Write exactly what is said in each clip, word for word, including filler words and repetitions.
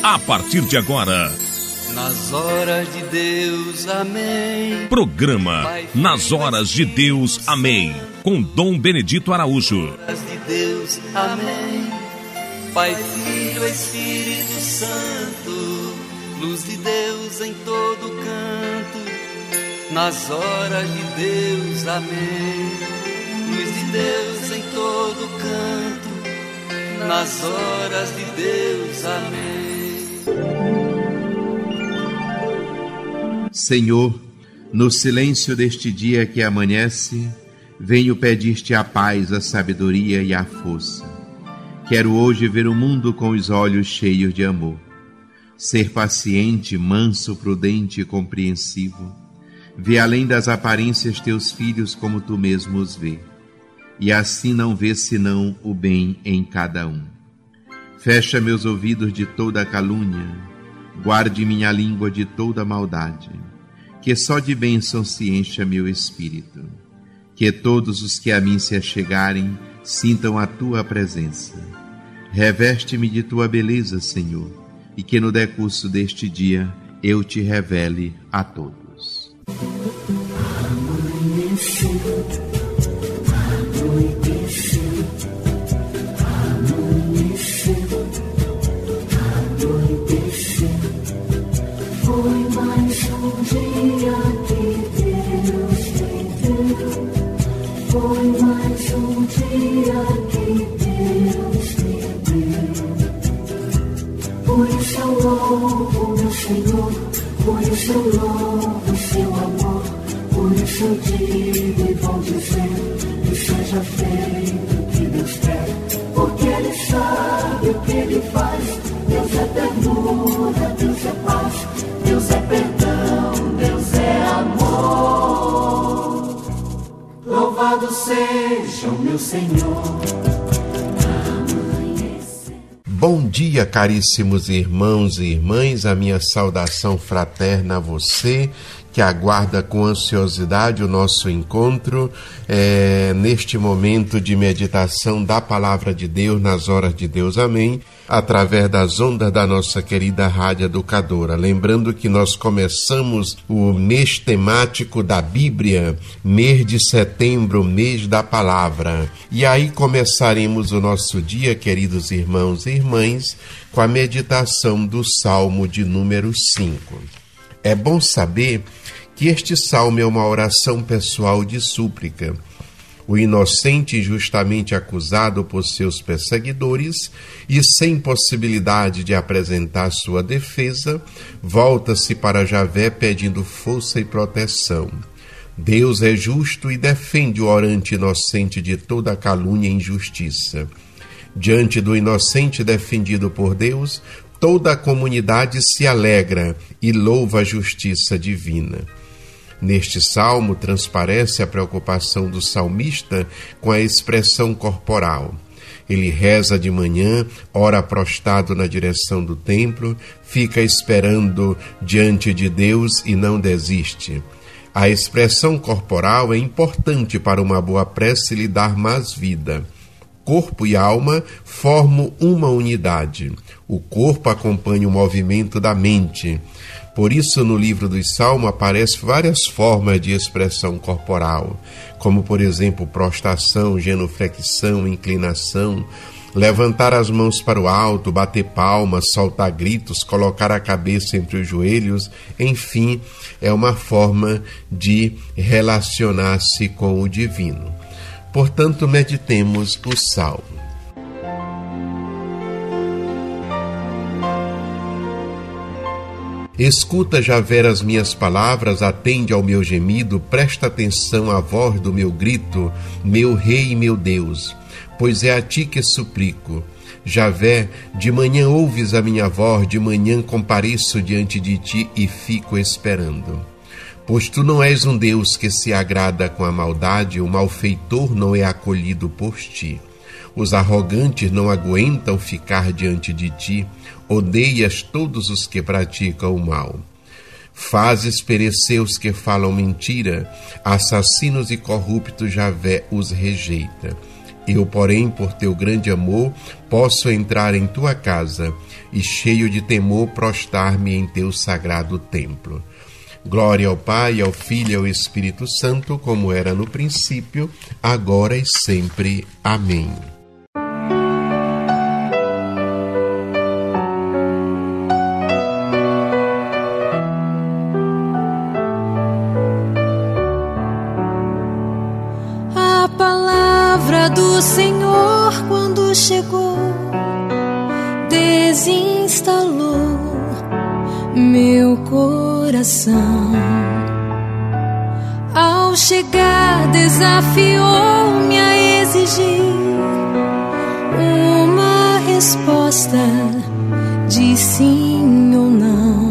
a partir de agora. Nas horas de Deus, amém. Programa Nas Horas de Deus, amém. Com Dom Benedito Araújo. Nas horas de Deus, amém. Pai, Filho, Espírito Santo, luz de Deus em todo canto. Nas horas de Deus, amém. Luz de Deus em todo canto. Nas horas de Deus, amém. Senhor, no silêncio deste dia que amanhece, venho pedir-te a paz, a sabedoria e a força. Quero hoje ver o mundo com os olhos cheios de amor. Ser paciente, manso, prudente e compreensivo. Ver além das aparências teus filhos como tu mesmo os vê. E assim não ver senão o bem em cada um. Fecha meus ouvidos de toda calúnia. Guarde minha língua de toda maldade. Que só de bênção se encha meu espírito. Que todos os que a mim se achegarem sintam a tua presença. Reveste-me de tua beleza, Senhor, e que no decurso deste dia eu te revele a todos. Amanheceu, anoiteceu, amanheceu, anoiteceu. Foi mais um dia que Deus me deu. Foi mais um dia que Deus me deu. Por isso eu louvo meu Senhor, por isso eu louvo seu amor. Por isso eu digo e vou dizer que seja feito o que Deus quer, porque Ele sabe o que Ele faz. Deus é ternura, Deus é paz, Deus é perdão, Deus é amor. Louvado seja o meu Senhor. Bom dia, caríssimos irmãos e irmãs, a minha saudação fraterna a você que aguarda com ansiosidade o nosso encontro é, neste momento de meditação da Palavra de Deus, nas horas de Deus, amém, através das ondas da nossa querida Rádio Educadora. Lembrando que nós começamos o mês temático da Bíblia, mês de setembro, mês da Palavra. E aí começaremos o nosso dia, queridos irmãos e irmãs, com a meditação do Salmo de número cinco. É bom saber que este salmo é uma oração pessoal de súplica. O inocente injustamente acusado por seus perseguidores e sem possibilidade de apresentar sua defesa, volta-se para Javé pedindo força e proteção. Deus é justo e defende o orante inocente de toda calúnia e injustiça. Diante do inocente defendido por Deus, toda a comunidade se alegra e louva a justiça divina. Neste salmo transparece a preocupação do salmista com a expressão corporal. Ele reza de manhã, ora prostrado na direção do templo, fica esperando diante de Deus e não desiste. A expressão corporal é importante para uma boa prece lhe dar mais vida. Corpo e alma formam uma unidade. O corpo acompanha o movimento da mente. Por isso, no livro dos Salmos aparecem várias formas de expressão corporal, como, por exemplo, prostração, genuflexão, inclinação, levantar as mãos para o alto, bater palmas, soltar gritos, colocar a cabeça entre os joelhos, enfim, é uma forma de relacionar-se com o divino. Portanto, meditemos o Salmo. Escuta, Javé, as minhas palavras, atende ao meu gemido, presta atenção à voz do meu grito, meu Rei e meu Deus, pois é a ti que suplico. Javé, de manhã ouves a minha voz, de manhã compareço diante de ti e fico esperando. Pois tu não és um Deus que se agrada com a maldade, o malfeitor não é acolhido por ti. Os arrogantes não aguentam ficar diante de ti, odeias todos os que praticam o mal. Fazes perecer os que falam mentira, assassinos e corruptos Javé os rejeita. Eu, porém, por teu grande amor, posso entrar em tua casa e, cheio de temor, prostrar-me em teu sagrado templo. Glória ao Pai, ao Filho e ao Espírito Santo, como era no princípio, agora e sempre. Amém. A palavra do Senhor, quando chegou, desinstalou meu coração. Ao chegar, desafiou-me a exigir uma resposta de sim ou não.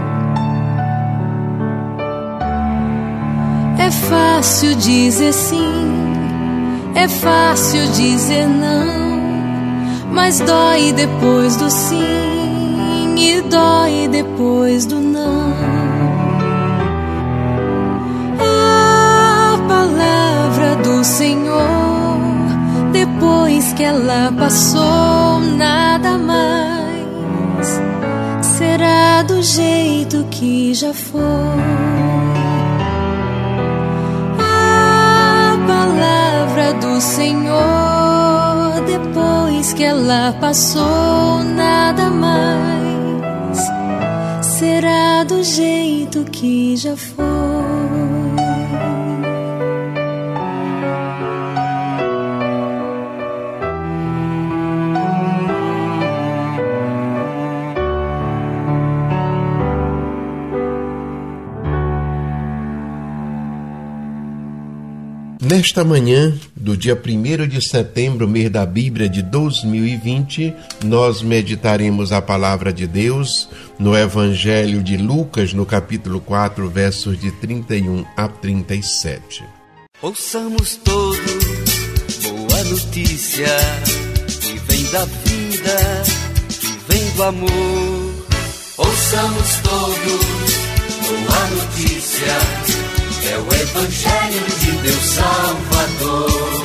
É fácil dizer sim, é fácil dizer não, mas dói depois do sim e dói depois do não. A palavra do Senhor, depois que ela passou, nada mais será do jeito que já foi. A palavra do Senhor, depois que ela passou, nada mais será do jeito que já foi. Nesta manhã do dia primeiro de setembro, mês da Bíblia de dois mil e vinte, nós meditaremos a palavra de Deus no Evangelho de Lucas, no capítulo quatro, versos de trinta e um a trinta e sete. Ouçamos todos boa notícia que vem da vida, que vem do amor. Ouçamos todos boa notícia, é o Evangelho de Deus Salvador.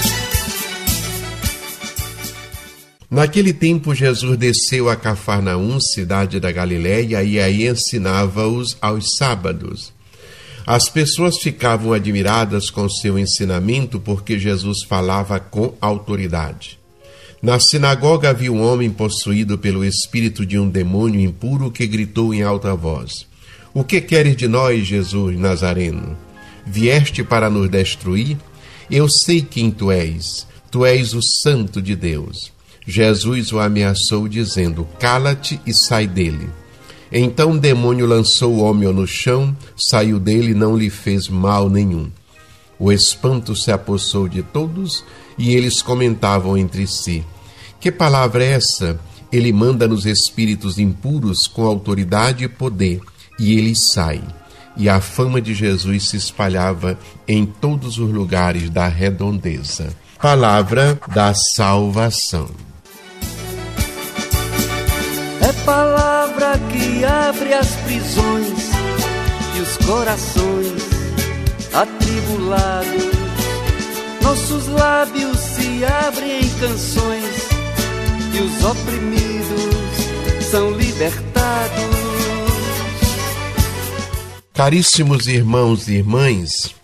Naquele tempo, Jesus desceu a Cafarnaum, cidade da Galiléia, e aí ensinava-os aos sábados. As pessoas ficavam admiradas com seu ensinamento, porque Jesus falava com autoridade. Na sinagoga havia um homem possuído pelo espírito de um demônio impuro que gritou em alta voz: "O que queres de nós, Jesus Nazareno? Vieste para nos destruir? Eu sei quem tu és. Tu és o Santo de Deus." Jesus o ameaçou, dizendo: "Cala-te e sai dele." Então o demônio lançou o homem no chão, saiu dele e não lhe fez mal nenhum. O espanto se apossou de todos e eles comentavam entre si: "Que palavra é essa? Ele manda nos espíritos impuros com autoridade e poder, e eles saem." E a fama de Jesus se espalhava em todos os lugares da redondeza. Palavra da salvação. É palavra que abre as prisões e os corações atribulados. Nossos lábios se abrem em canções e os oprimidos são libertados. Caríssimos irmãos e irmãs,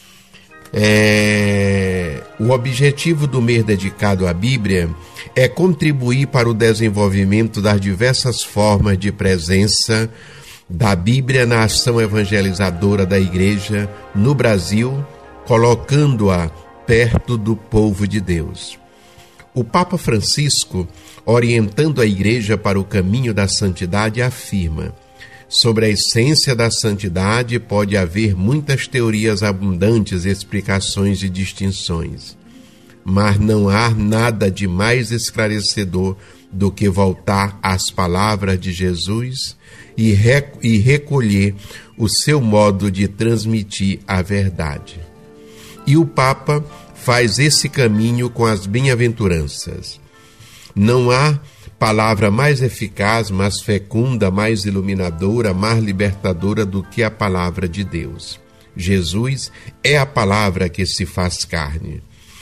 é... o objetivo do mês dedicado à Bíblia é contribuir para o desenvolvimento das diversas formas de presença da Bíblia na ação evangelizadora da Igreja no Brasil, colocando-a perto do povo de Deus. O Papa Francisco, orientando a Igreja para o caminho da santidade, afirma: sobre a essência da santidade pode haver muitas teorias abundantes, explicações e distinções, mas não há nada de mais esclarecedor do que voltar às palavras de Jesus e, rec- e recolher o seu modo de transmitir a verdade. E o Papa faz esse caminho com as bem-aventuranças. Não há palavra mais eficaz, mais fecunda, mais iluminadora, mais libertadora do que a palavra de Deus. Jesus é a palavra que se faz carne.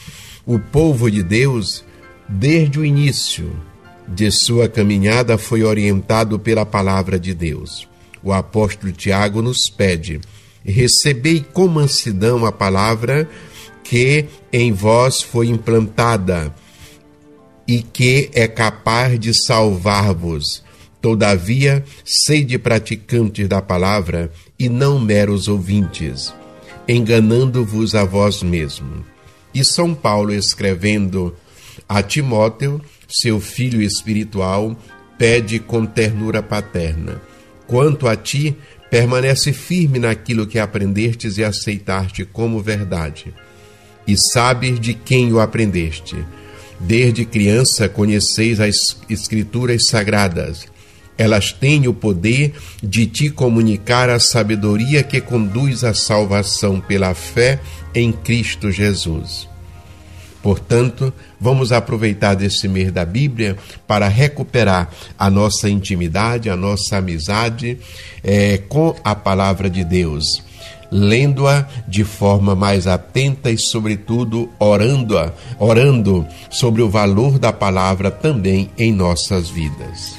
O povo de Deus, desde o início de sua caminhada, foi orientado pela palavra de Deus. O apóstolo Tiago nos pede: recebei com mansidão a palavra que em vós foi implantada e que é capaz de salvar-vos. Todavia, sede praticantes da palavra e não meros ouvintes, enganando-vos a vós mesmos. E São Paulo, escrevendo a Timóteo, seu filho espiritual, pede com ternura paterna: quanto a ti, permanece firme naquilo que aprendestes e aceitaste como verdade, e sabes de quem o aprendeste. Desde criança conheceis as Escrituras Sagradas. Elas têm o poder de te comunicar a sabedoria que conduz à salvação pela fé em Cristo Jesus. Portanto, vamos aproveitar desse mês da Bíblia para recuperar a nossa intimidade, a nossa amizade é, com a palavra de Deus, lendo-a de forma mais atenta e, sobretudo, orando-a, orando sobre o valor da palavra também em nossas vidas.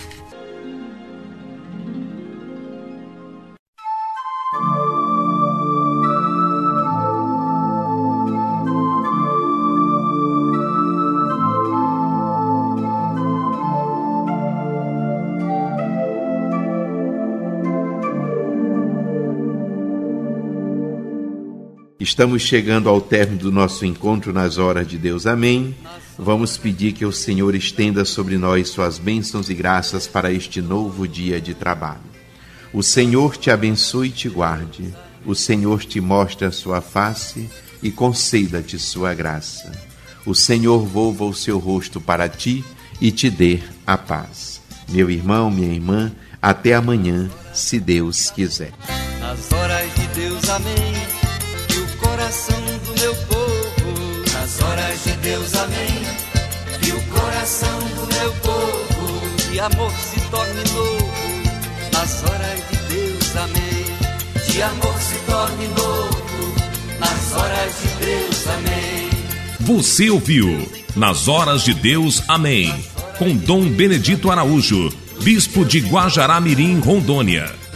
Estamos chegando ao término do nosso encontro nas horas de Deus. Amém. Vamos pedir que o Senhor estenda sobre nós suas bênçãos e graças para este novo dia de trabalho. O Senhor te abençoe e te guarde. O Senhor te mostre a sua face e conceda-te sua graça. O Senhor volva o seu rosto para ti e te dê a paz. Meu irmão, minha irmã, até amanhã, se Deus quiser. Nas horas de Deus, amém. Coração do meu povo, nas horas de Deus, amém. Que o coração do meu povo de amor se torne novo, nas horas de Deus, amém. De amor se torne novo, nas horas de Deus, amém. Você ouviu Nas Horas de Deus, amém, com Dom Benedito Araújo, bispo de Guajará-Mirim, Rondônia.